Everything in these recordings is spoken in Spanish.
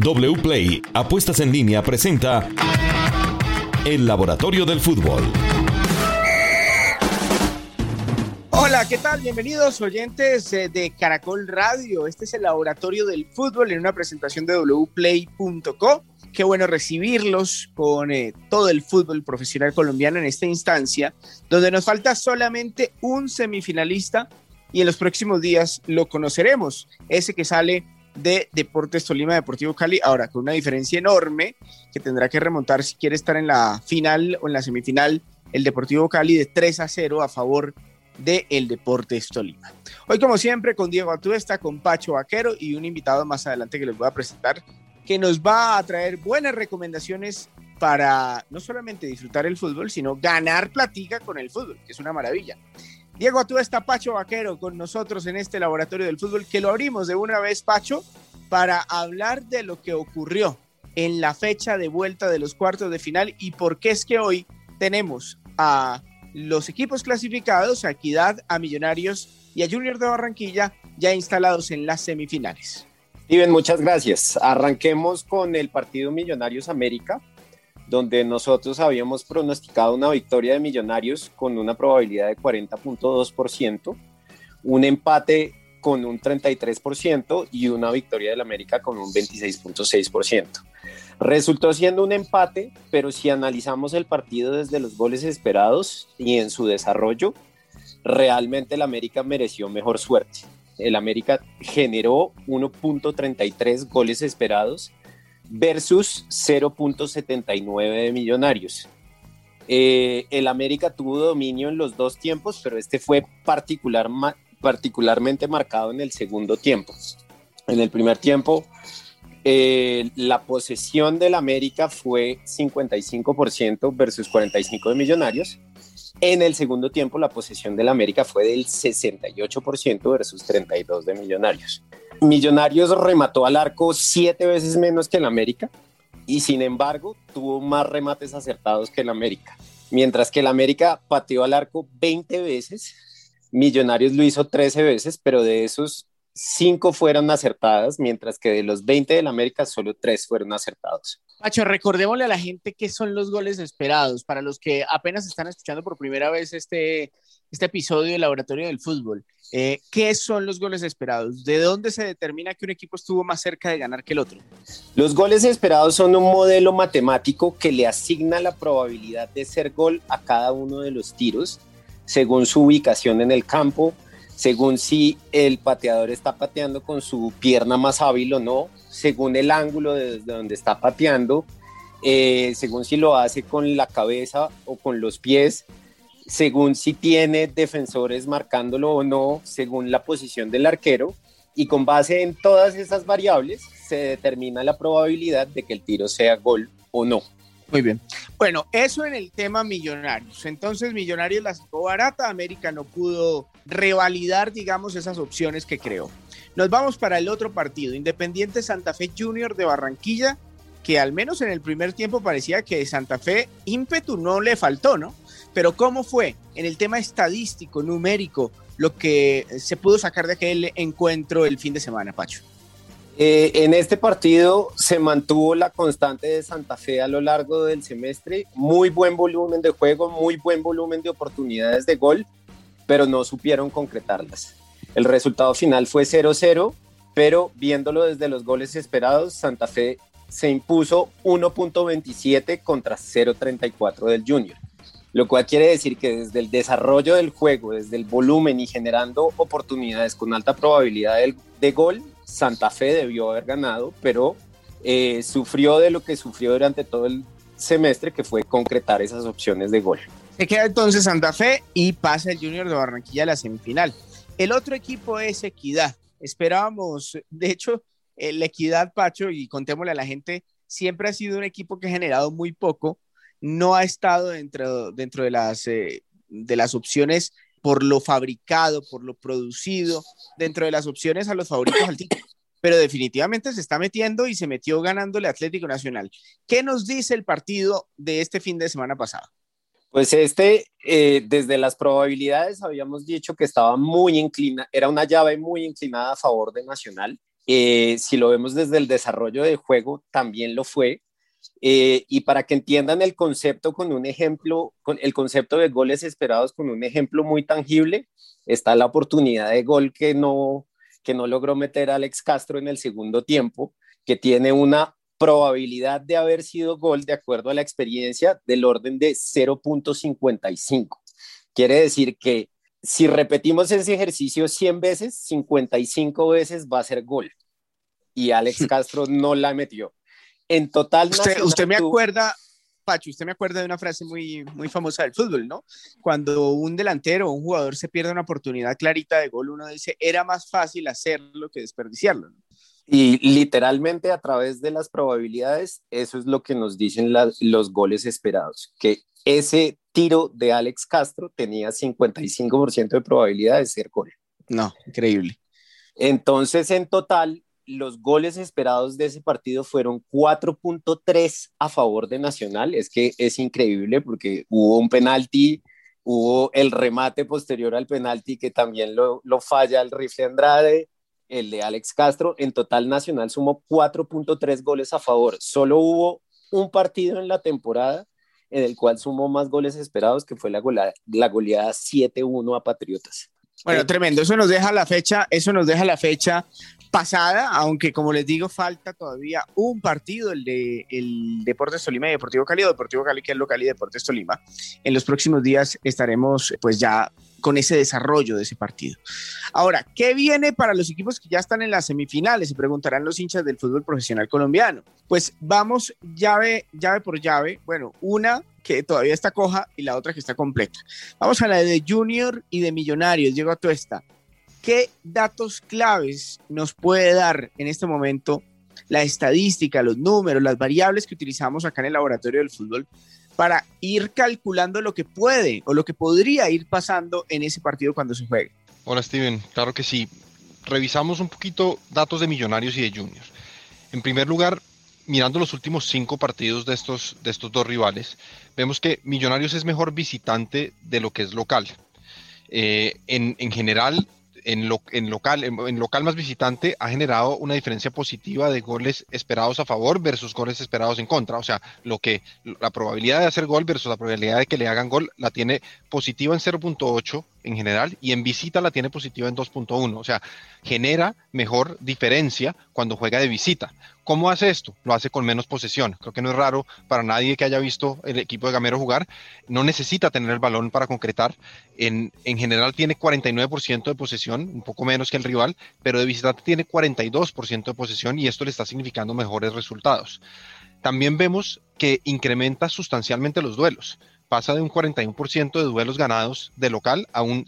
WPLAY Apuestas en Línea presenta El Laboratorio del Fútbol. Hola, ¿qué tal? Bienvenidos oyentes de Caracol Radio. Este es el Laboratorio del Fútbol en una presentación de wplay.co. Qué bueno recibirlos con todo el fútbol profesional colombiano en esta instancia, donde nos falta solamente un semifinalista y en los próximos días lo conoceremos, ese que sale de Deportes Tolima, Deportivo Cali, ahora con una diferencia enorme que tendrá que remontar si quiere estar en la final o en la semifinal, el Deportivo Cali de 3-0 a favor del Deportes Tolima. Hoy, como siempre, con Diego Atuesta, con Pacho Vaquero y un invitado más adelante que les voy a presentar, que nos va a traer buenas recomendaciones para no solamente disfrutar el fútbol, sino ganar platica con el fútbol, que es una maravilla. Diego Atuesta, Pacho Vaquero, con nosotros en este Laboratorio del Fútbol, que lo abrimos de una vez, Pacho, para hablar de lo que ocurrió en la fecha de vuelta de los cuartos de final y por qué es que hoy tenemos a los equipos clasificados, a Equidad, a Millonarios y a Junior de Barranquilla ya instalados en las semifinales. Steven, muchas gracias. Arranquemos con el partido Millonarios América, donde nosotros habíamos pronosticado una victoria de Millonarios con una probabilidad de 40.2%, un empate con un 33% y una victoria del América con un 26.6%. Resultó siendo un empate, pero si analizamos el partido desde los goles esperados y en su desarrollo, realmente el América mereció mejor suerte. El América generó 1.33 goles esperados versus 0.79 de Millonarios. El América tuvo dominio en los dos tiempos, pero este fue particularmente marcado en el segundo tiempo. En el primer tiempo, la posesión del América fue 55% versus 45% de Millonarios. En el segundo tiempo, la posesión del América fue del 68% versus 32% de Millonarios. Millonarios remató al arco 7 veces menos que el América y, sin embargo, tuvo más remates acertados que el América. Mientras que el América pateó al arco 20 veces, Millonarios lo hizo 13 veces, pero de esos 5 fueron acertadas, mientras que de los 20 del América solo 3 fueron acertados. Pacho, recordémosle a la gente qué son los goles esperados, para los que apenas están escuchando por primera vez este episodio del Laboratorio del Fútbol. ¿Qué son los goles esperados? ¿De dónde se determina que un equipo estuvo más cerca de ganar que el otro? Los goles esperados son un modelo matemático que le asigna la probabilidad de ser gol a cada uno de los tiros, según su ubicación en el campo, según si el pateador está pateando con su pierna más hábil o no, según el ángulo desde donde está pateando, según si lo hace con la cabeza o con los pies, según si tiene defensores marcándolo o no, según la posición del arquero, y con base en todas esas variables se determina la probabilidad de que el tiro sea gol o no. Muy bien. Bueno, eso en el tema Millonarios. Entonces, Millonarios la sacó barata, América no pudo revalidar, digamos, esas opciones que creó. Nos vamos para el otro partido, Independiente Santa Fe Junior de Barranquilla, que al menos en el primer tiempo parecía que Santa Fe ímpetu no le faltó, ¿no? Pero ¿cómo fue en el tema estadístico, numérico, lo que se pudo sacar de aquel encuentro el fin de semana, Pacho? En este partido se mantuvo la constante de Santa Fe a lo largo del semestre, muy buen volumen de juego, muy buen volumen de oportunidades de gol, pero no supieron concretarlas. El resultado final fue 0-0, pero viéndolo desde los goles esperados, Santa Fe se impuso 1.27 contra 0.34 del Junior, lo cual quiere decir que desde el desarrollo del juego, desde el volumen y generando oportunidades con alta probabilidad de gol, Santa Fe debió haber ganado, pero sufrió de lo que sufrió durante todo el semestre, que fue concretar esas opciones de gol. Se queda entonces Santa Fe y pasa el Junior de Barranquilla a la semifinal. El otro equipo es Equidad. Esperábamos, de hecho, la Equidad, Pacho, y contémosle a la gente, siempre ha sido un equipo que ha generado muy poco, no ha estado dentro de las opciones por lo fabricado, por lo producido, dentro de las opciones a los favoritos al título, pero definitivamente se está metiendo y se metió ganándole a Atlético Nacional. ¿Qué nos dice el partido de este fin de semana pasado? Pues desde las probabilidades habíamos dicho que estaba muy inclinada, era una llave muy inclinada a favor de Nacional. Si lo vemos desde el desarrollo de juego, también lo fue. Y para que entiendan el concepto con un ejemplo, con el concepto de goles esperados con un ejemplo muy tangible, está la oportunidad de gol que no logró meter Alex Castro en el segundo tiempo, que tiene una probabilidad de haber sido gol, de acuerdo a la experiencia, del orden de 0.55. Quiere decir que si repetimos ese ejercicio 100 veces, 55 veces va a ser gol. Y Alex Castro no la metió. En total, usted me acuerda, Pacho, usted me acuerda de una frase muy, muy famosa del fútbol, ¿no? Cuando un delantero o un jugador se pierde una oportunidad clarita de gol, uno dice, era más fácil hacerlo que desperdiciarlo, ¿no? Y literalmente a través de las probabilidades, eso es lo que nos dicen los goles esperados, que ese tiro de Alex Castro tenía 55% de probabilidad de ser gol. No, increíble. Entonces, en total, los goles esperados de ese partido fueron 4.3 a favor de Nacional. Es que es increíble porque hubo un penalti, hubo el remate posterior al penalti que también lo falla el rifle Andrade, el de Alex Castro. En total, Nacional sumó 4.3 goles a favor. Solo hubo un partido en la temporada en el cual sumó más goles esperados, que fue la goleada 7-1 a Patriotas. Bueno, tremendo. Eso nos deja la fecha pasada, aunque como les digo, falta todavía un partido, el Deportes Tolima y Deportivo Cali, o Deportivo Cali que es local y Deportes Tolima. En los próximos días estaremos pues ya con ese desarrollo de ese partido. Ahora, ¿qué viene para los equipos que ya están en las semifinales? Se preguntarán los hinchas del fútbol profesional colombiano. Pues vamos llave por llave. Bueno, una que todavía está coja y la otra que está completa. Vamos a la de Junior y de Millonarios. Diego Atuesta, ¿qué datos claves nos puede dar en este momento la estadística, los números, las variables que utilizamos acá en el laboratorio del fútbol para ir calculando lo que puede o lo que podría ir pasando en ese partido cuando se juegue? Hola Steven, claro que sí. Revisamos un poquito datos de Millonarios y de Junior. En primer lugar, mirando los últimos 5 partidos de estos dos rivales, vemos que Millonarios es mejor visitante de lo que es local. En general, en local más visitante ha generado una diferencia positiva de goles esperados a favor versus goles esperados en contra. O sea, la probabilidad de hacer gol versus la probabilidad de que le hagan gol la tiene positiva en 0.8 en general, y en visita la tiene positiva en 2.1. O sea, genera mejor diferencia cuando juega de visita. ¿Cómo hace esto? Lo hace con menos posesión. Creo que no es raro para nadie que haya visto el equipo de Gamero jugar. No necesita tener el balón para concretar. En general tiene 49% de posesión, un poco menos que el rival, pero de visitante tiene 42% de posesión, y esto le está significando mejores resultados. También vemos que incrementa sustancialmente los duelos. Pasa de un 41% de duelos ganados de local a un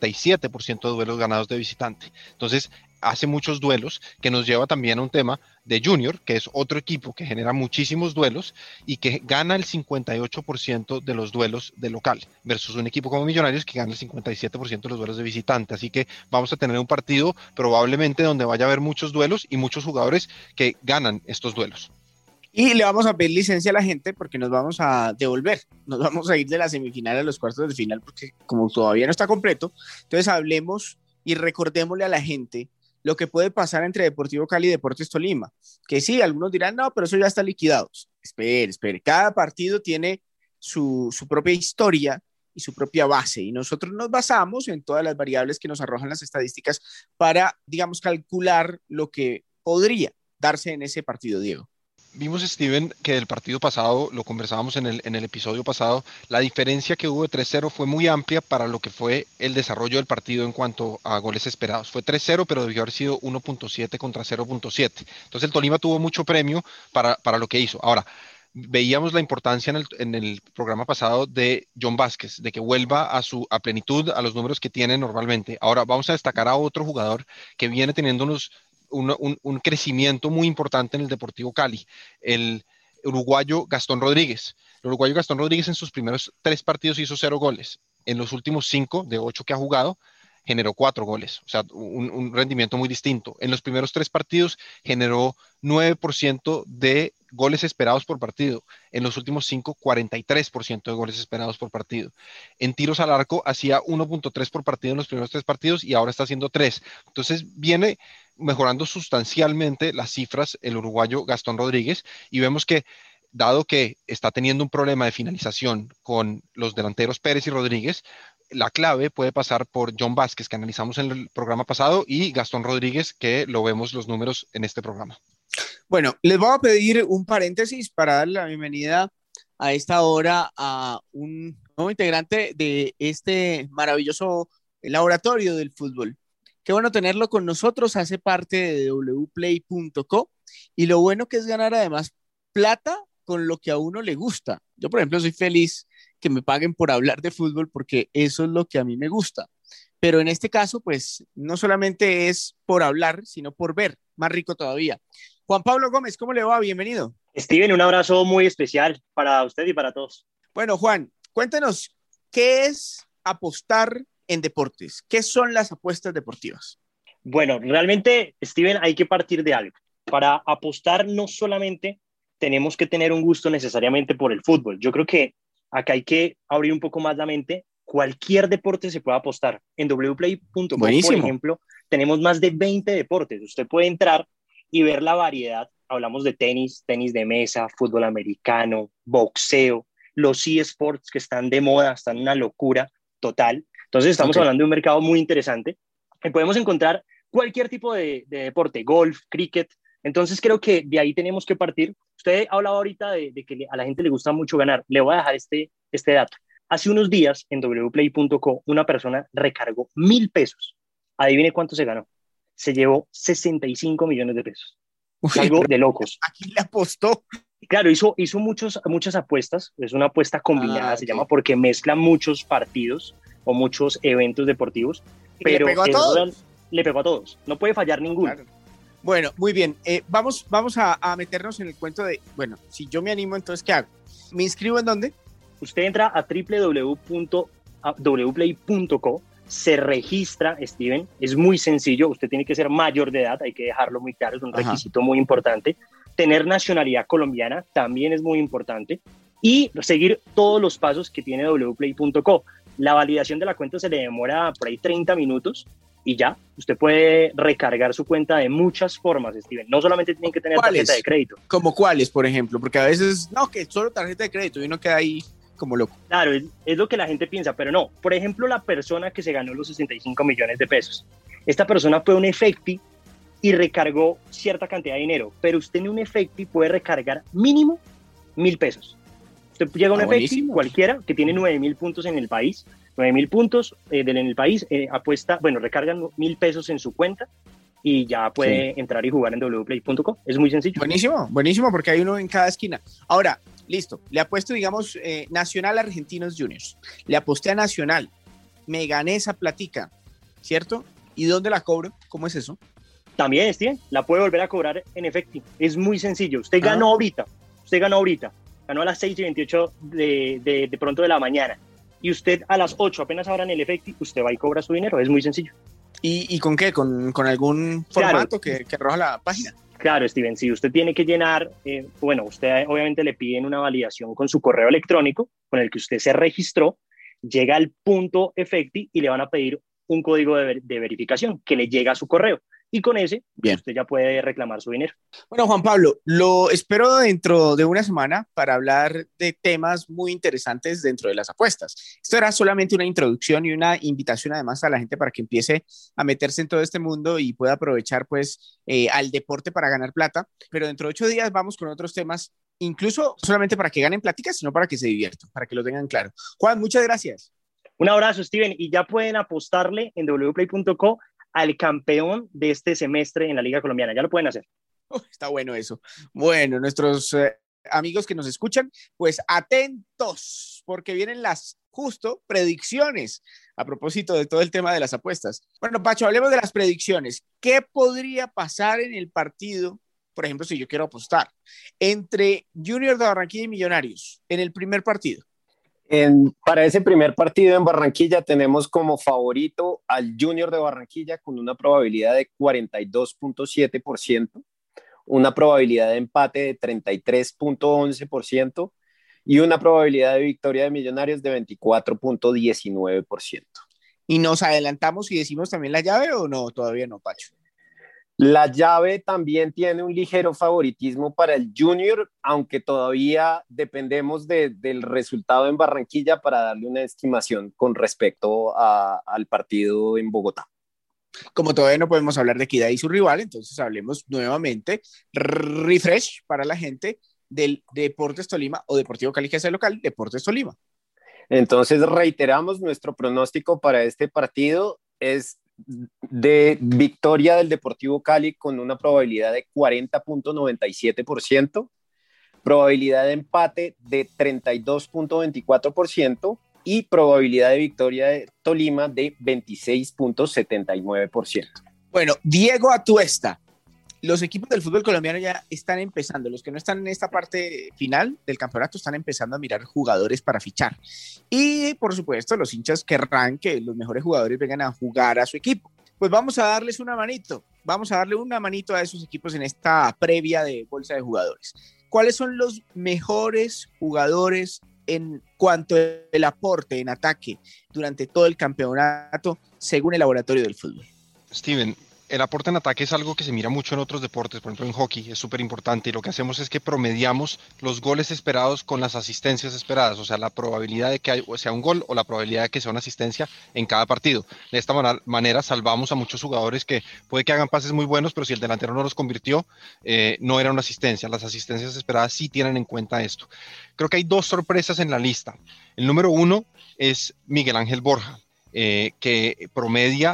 57% de duelos ganados de visitante. Entonces, hace muchos duelos, que nos lleva también a un tema de Junior, que es otro equipo que genera muchísimos duelos y que gana el 58% de los duelos de local, versus un equipo como Millonarios que gana el 57% de los duelos de visitante. Así que vamos a tener un partido probablemente donde vaya a haber muchos duelos y muchos jugadores que ganan estos duelos. Y le vamos a pedir licencia a la gente porque nos vamos a devolver, nos vamos a ir de la semifinal a los cuartos de final porque como todavía no está completo, entonces hablemos y recordémosle a la gente lo que puede pasar entre Deportivo Cali y Deportes Tolima, que sí, algunos dirán, no, pero eso ya está liquidado. Espere, cada partido tiene su propia historia y su propia base, y nosotros nos basamos en todas las variables que nos arrojan las estadísticas para, digamos, calcular lo que podría darse en ese partido, Diego. Vimos, Steven, que del partido pasado, lo conversábamos en el episodio pasado, la diferencia que hubo de 3-0 fue muy amplia para lo que fue el desarrollo del partido en cuanto a goles esperados. Fue 3-0, pero debió haber sido 1.7 contra 0.7. Entonces el Tolima tuvo mucho premio para lo que hizo. Ahora, veíamos la importancia en el programa pasado de John Vázquez, de que vuelva a plenitud, a los números que tiene normalmente. Ahora vamos a destacar a otro jugador que viene teniendo un crecimiento muy importante en el Deportivo Cali, el uruguayo Gastón Rodríguez. El uruguayo Gastón Rodríguez en sus primeros 3 partidos hizo 0 goles. En los últimos 5 de 8 que ha jugado, generó 4 goles. O sea, un rendimiento muy distinto. En los primeros 3 partidos generó 9% de goles esperados por partido. En los últimos 5, 43% de goles esperados por partido. En tiros al arco hacía 1.3 por partido en los primeros 3 partidos y ahora está haciendo 3. Entonces viene mejorando sustancialmente las cifras el uruguayo Gastón Rodríguez, y vemos que, dado que está teniendo un problema de finalización con los delanteros Pérez y Rodríguez, la clave puede pasar por John Vázquez, que analizamos en el programa pasado, y Gastón Rodríguez, que lo vemos los números en este programa. Bueno, les voy a pedir un paréntesis para darle la bienvenida a esta hora a un nuevo integrante de este maravilloso laboratorio del fútbol. Qué bueno tenerlo con nosotros, hace parte de wplay.co, y lo bueno que es ganar además plata con lo que a uno le gusta. Yo, por ejemplo, soy feliz que me paguen por hablar de fútbol porque eso es lo que a mí me gusta. Pero en este caso, pues, no solamente es por hablar, sino por ver, más rico todavía. Juan Pablo Gómez, ¿cómo le va? Bienvenido. Steven, un abrazo muy especial para usted y para todos. Bueno, Juan, cuéntanos, ¿qué es apostar en deportes? ¿Qué son las apuestas deportivas? Bueno, realmente, Steven, hay que partir de algo. Para apostar no solamente tenemos que tener un gusto necesariamente por el fútbol. Yo creo que acá hay que abrir un poco más la mente. Cualquier deporte se puede apostar. En wplay.com, por ejemplo, tenemos más de 20 deportes. Usted puede entrar y ver la variedad. Hablamos de tenis, tenis de mesa, fútbol americano, boxeo, los eSports que están de moda, están en una locura total. Entonces estamos hablando de un mercado muy interesante. Podemos encontrar cualquier tipo de deporte, golf, cricket. Entonces creo que de ahí tenemos que partir. Usted ha hablado ahorita de que a la gente le gusta mucho ganar. Le voy a dejar este dato. Hace unos días en wplay.co una persona recargó 1,000 pesos. Adivine cuánto se ganó. Se llevó 65 millones de pesos. Uy, algo de locos. ¿A quién le apostó? Claro, hizo muchas apuestas. Es una apuesta combinada, se llama, porque mezcla muchos partidos o muchos eventos deportivos. Pero le pegó a todos. Le pegó a todos. No puede fallar ninguno. Claro. Bueno, muy bien. Vamos a meternos en el cuento de, bueno, si yo me animo, entonces, ¿qué hago? ¿Me inscribo en dónde? Usted entra a www.wplay.co, se registra, Steven, es muy sencillo, usted tiene que ser mayor de edad, hay que dejarlo muy claro, es un requisito muy importante. Tener nacionalidad colombiana también es muy importante, y seguir todos los pasos que tiene wplay.co. La validación de la cuenta se le demora por ahí 30 minutos, y ya, usted puede recargar su cuenta de muchas formas, Steven. No solamente tiene que tener tarjeta de crédito. ¿Como cuáles, por ejemplo? Porque a veces, no, que solo tarjeta de crédito y uno queda ahí como loco. Claro, es lo que la gente piensa, pero no. Por ejemplo, la persona que se ganó los 65 millones de pesos. Esta persona fue un Efecti y recargó cierta cantidad de dinero, pero usted en un Efecti puede recargar mínimo 1,000 pesos. Usted llega a un Efecti cualquiera que tiene 9,000 puntos en el país, 9,000 puntos en el país, apuesta, bueno, recargan 1,000 pesos en su cuenta y ya puede entrar y jugar en wplay.co. Es muy sencillo. Buenísimo, buenísimo, porque hay uno en cada esquina. Ahora, listo, le apuesto, digamos, Nacional Argentinos Juniors. Le aposté a Nacional, me gané esa platica, ¿cierto? ¿Y dónde la cobro? ¿Cómo es eso? También, Steven, la puede volver a cobrar en efectivo. Es muy sencillo. Usted ganó ahorita, ganó a las 6:28 de pronto de la mañana. Y usted a las 8, apenas abran el efectivo, usted va y cobra su dinero. Es muy sencillo. ¿Y con qué? ¿Con algún formato que arroja la página? Claro, Steven, si usted tiene que llenar, usted obviamente le piden una validación con su correo electrónico con el que usted se registró, llega al punto efecti y le van a pedir un código de verificación que le llega a su correo. Y con ese, usted ya puede reclamar su dinero. Bueno, Juan Pablo, lo espero dentro de una semana para hablar de temas muy interesantes dentro de las apuestas. Esto era solamente una introducción y una invitación además a la gente para que empiece a meterse en todo este mundo y pueda aprovechar pues al deporte para ganar plata. Pero dentro de 8 días vamos con otros temas, incluso solamente para que ganen pláticas, sino para que se diviertan, para que lo tengan claro. Juan, muchas gracias. Un abrazo, Steven, y ya pueden apostarle en wplay.co al campeón de este semestre en la Liga Colombiana. Ya lo pueden hacer. Está bueno eso. Bueno, nuestros amigos que nos escuchan, pues atentos, porque vienen las justo predicciones a propósito de todo el tema de las apuestas. Bueno, Pacho, hablemos de las predicciones. ¿Qué podría pasar en el partido, por ejemplo, si yo quiero apostar, entre Junior de Barranquilla y Millonarios en el primer partido? Para ese primer partido en Barranquilla tenemos como favorito al Junior de Barranquilla con una probabilidad de 42.7%, una probabilidad de empate de 33.11% y una probabilidad de victoria de Millonarios de 24.19%. ¿Y nos adelantamos y decimos también la llave o no? Todavía no, Pacho. La llave también tiene un ligero favoritismo para el Junior, aunque todavía dependemos del resultado en Barranquilla para darle una estimación con respecto al partido en Bogotá. Como todavía no podemos hablar de Equidad y su rival, entonces hablemos nuevamente, refresh para la gente del Deportes Tolima o Deportivo Cali, que es el local, Deportes Tolima. Entonces reiteramos, nuestro pronóstico para este partido es de victoria del Deportivo Cali con una probabilidad de 40.97%, probabilidad de empate de 32.24% y probabilidad de victoria de Tolima de 26.79%. Bueno, Diego Atuesta, los equipos del fútbol colombiano ya están empezando, los que no están en esta parte final del campeonato están empezando a mirar jugadores para fichar. Y por supuesto, los hinchas querrán que los mejores jugadores vengan a jugar a su equipo. Pues vamos a darles una manito, vamos a darle una manito a esos equipos en esta previa de bolsa de jugadores. ¿Cuáles son los mejores jugadores en cuanto al aporte en ataque durante todo el campeonato según el laboratorio del fútbol? Steven, el aporte en ataque es algo que se mira mucho en otros deportes, por ejemplo en hockey, es súper importante y lo que hacemos es que promediamos los goles esperados con las asistencias esperadas, o sea, la probabilidad de que sea un gol o la probabilidad de que sea una asistencia en cada partido. De esta manera salvamos a muchos jugadores que puede que hagan pases muy buenos, pero si el delantero no los convirtió, no era una asistencia. Las asistencias esperadas sí tienen en cuenta esto. Creo que hay dos sorpresas en la lista. El número 1 es Miguel Ángel Borja, que promedia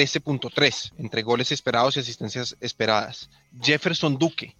13.3 entre goles esperados y asistencias esperadas. Jefferson Duque,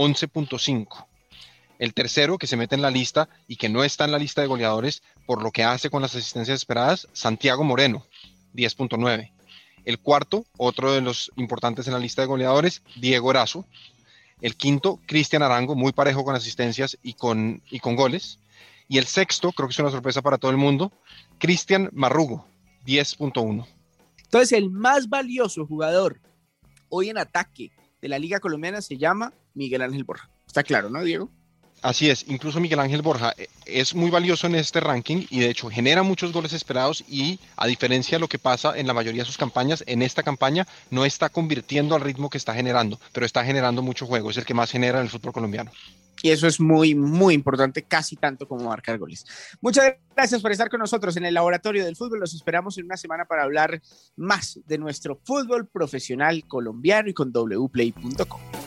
11.5. El tercero que se mete en la lista y que no está en la lista de goleadores por lo que hace con las asistencias esperadas, Santiago Moreno, 10.9. El cuarto, otro de los importantes en la lista de goleadores, Diego Erazo. El quinto, Cristian Arango, muy parejo con asistencias y con goles. Y el sexto, creo que es una sorpresa para todo el mundo, Cristian Marrugo, 10.1. Entonces, el más valioso jugador hoy en ataque de la Liga Colombiana se llama Miguel Ángel Borja. Está claro, ¿no, Diego? Así es, incluso Miguel Ángel Borja es muy valioso en este ranking y de hecho genera muchos goles esperados y a diferencia de lo que pasa en la mayoría de sus campañas, en esta campaña no está convirtiendo al ritmo que está generando, pero está generando mucho juego, es el que más genera en el fútbol colombiano. Y eso es muy, muy importante, casi tanto como marcar goles. Muchas gracias por estar con nosotros en el Laboratorio del Fútbol. Los esperamos en una semana para hablar más de nuestro fútbol profesional colombiano y con wplay.com.